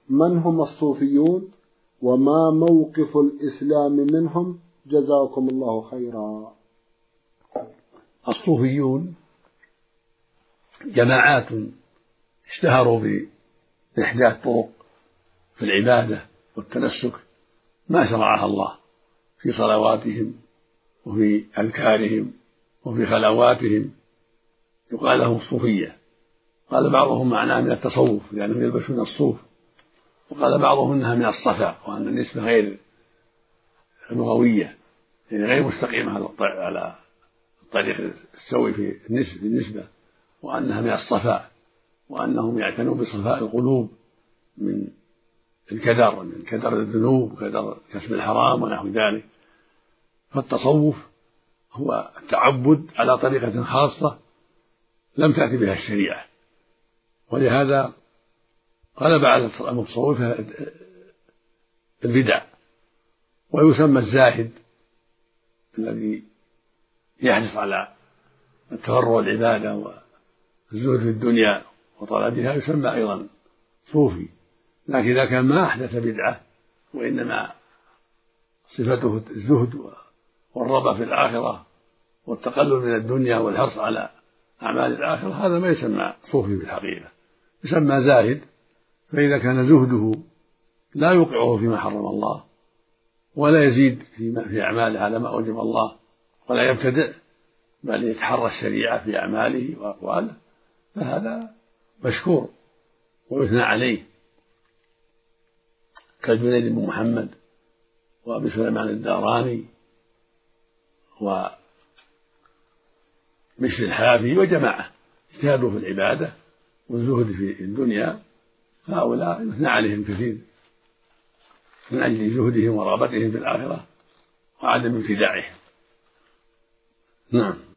من هم الصوفيون وما موقف الإسلام منهم؟ جزاكم الله خيرا. الصوفيون جماعات اشتهروا بإحداث طرق في العبادة والتنسك ما شرعها الله في صلواتهم وفي أذكارهم وفي خلواتهم، يقال لهم الصوفية. قال بعضهم معناه من التصوف لأنهم يلبسون الصوف، وقال بعضهم إنها من الصفا، وأن النسبة غير لغوية يعني غير مستقيمة على الطريق السوي في النسبة، وأنها من الصفاء، وأنهم يعتنون بصفاء القلوب من الكدر، من كدر الذنوب وكدر كسب الحرام ونحو ذلك. فالتصوف هو التعبد على طريقة خاصة لم تأتي بها الشريعة، ولهذا غلب على المتصوفة البدع. ويسمى الزاهد الذي يحرص على التفرغ والعبادة والزهد في الدنيا وطلبها يسمى أيضا صوفي. لكن إذا كان ما أحدث بدعة وإنما صفته الزهد والرغبة في الآخرة والتقلل من الدنيا والحرص على أعمال الآخرة، هذا ما يسمى صوفي في الحقيقة، يسمى زاهد. فإذا كان زهده لا يوقعه فيما حرم الله ولا يزيد في أعماله على ما أوجب الله ولا يبتدع، بل يتحرى الشريعة في أعماله وأقواله، فهذا مشكور ويثنى عليه، كالجنيد بن محمد وأبي سليمان الداراني وبشر الحافي وجماعة اجتهدوا في العبادة والزهد في الدنيا، فهؤلاء يثنى عليهم كثير من أجل زهدهم ورغبتهم في الآخرة وعدم ابتداعهم. نعم.